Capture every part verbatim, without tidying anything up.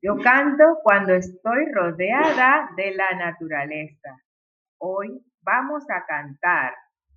Yo canto cuando estoy rodeada de la naturaleza. Hoy vamos a cantar.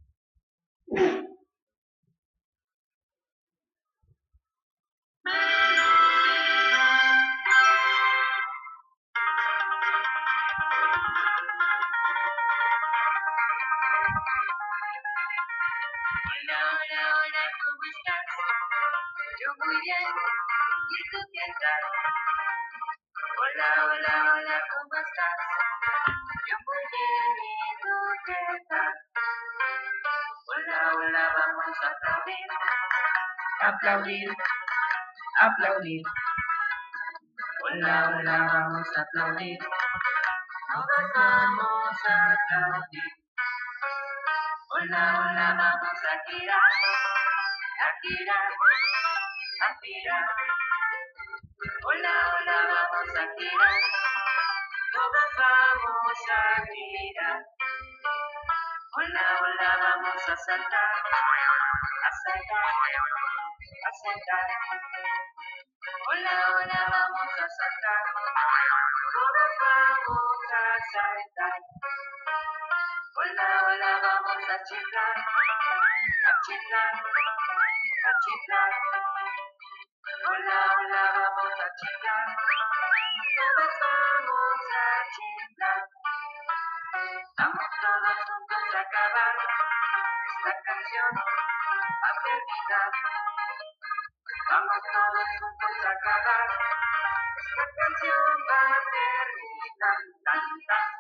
Hola, hola, hola, ¿cómo estás? Yo muy bien, ¿y tú qué tal? Hola, hola, hola, ¿cómo estás? Yo muy bien, ¿y tú qué tal? Hola, hola, vamos a aplaudir, Aplaudir, aplaudir. hola, hola, vamos a aplaudir, todos vamos a aplaudir. Hola, hola, vamos a girar, a girar, a girar. Hola, hola, vamos a girar, todos vamos a girar. Hola, hola, vamos a saltar, a saltar, a saltar. Hola, hola, vamos a saltar, todos vamos a saltar. Hola, hola, vamos a chiflar, a chiflar, a chiflar. Hola, hola, vamos a chiflar, todos vamos a chiflar. Vamos todos juntos a acabar esta canción a terminar. Vamos todos juntos a acabar esta canción va a terminar. Tan, tan.